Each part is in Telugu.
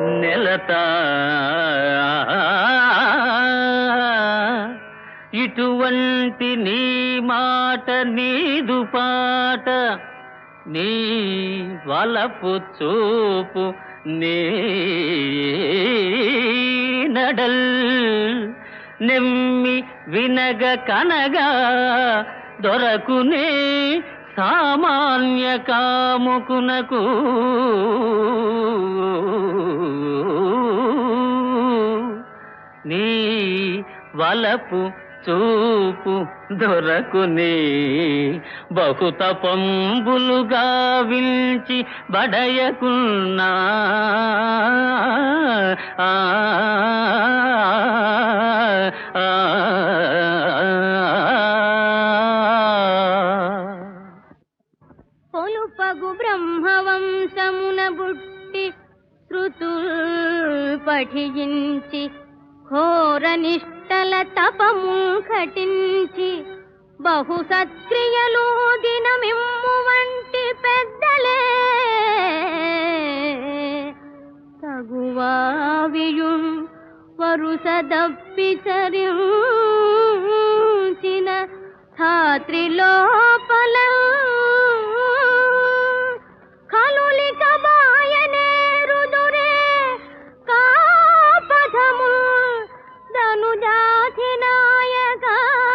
నెలత ఇటువంటి నీ మాట నీదు పాట నీ వలపు చూపు నీ నడల్ నెమ్మి వినగ కనగా దొరకునే సామాన్య కాముకునకు నీ వలపు చూపు దొరకునే బహుత పంబులుగా వించి బడయకున్నా పొలుపగు బ్రహ్మవంశమున బుట్టి శృతుల్ పఠించి ఘోర నిష్టల తపము ఘటించి బహు సత్క్రియలు దినమిమ్ము వంటి పెద్దలే తగువావియు వరుస దప్పిచరించిన ధాత్రిలోపల కలులిక బాయనేరుదురే కాపథము ధనుజాతి నాయక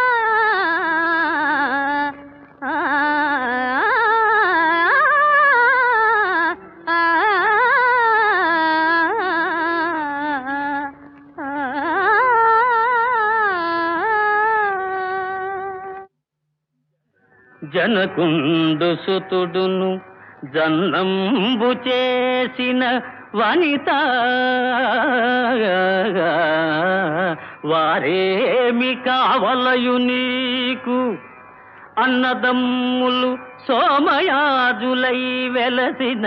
జనకుండు సుతుడును జన్నంబు చేసిన వనిత వారేమి కావలయు నీకు అన్నదమ్ములు సోమయాజులై వెలసిన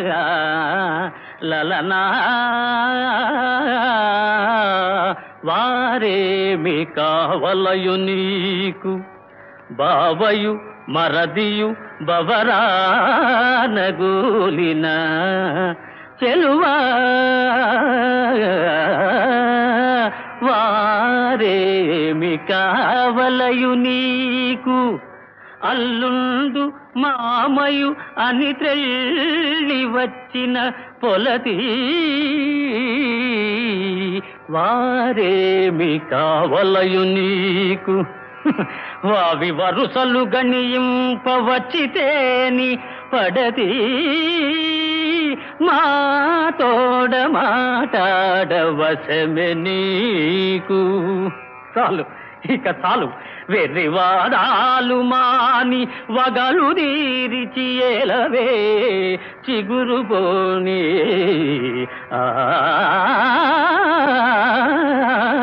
లలనా వారేమి కావలయు నీకు బావయు మరదియు బవరానగూలిన చెలువా వారేమి కావలయు నీకు అల్లుండు మామయు అని త్రెళ్ళి వచ్చిన పొలతి వారేమి కావలయు నీకు వావి వరుసలు గణింపవచ్చితేని పడతి మా తోడ మాటాడవశమె నీకు చాలు ఇక చాలు వెర్రివాదాలు మాని వగలు దీరిచి ఏలవే చిగురు పోనీ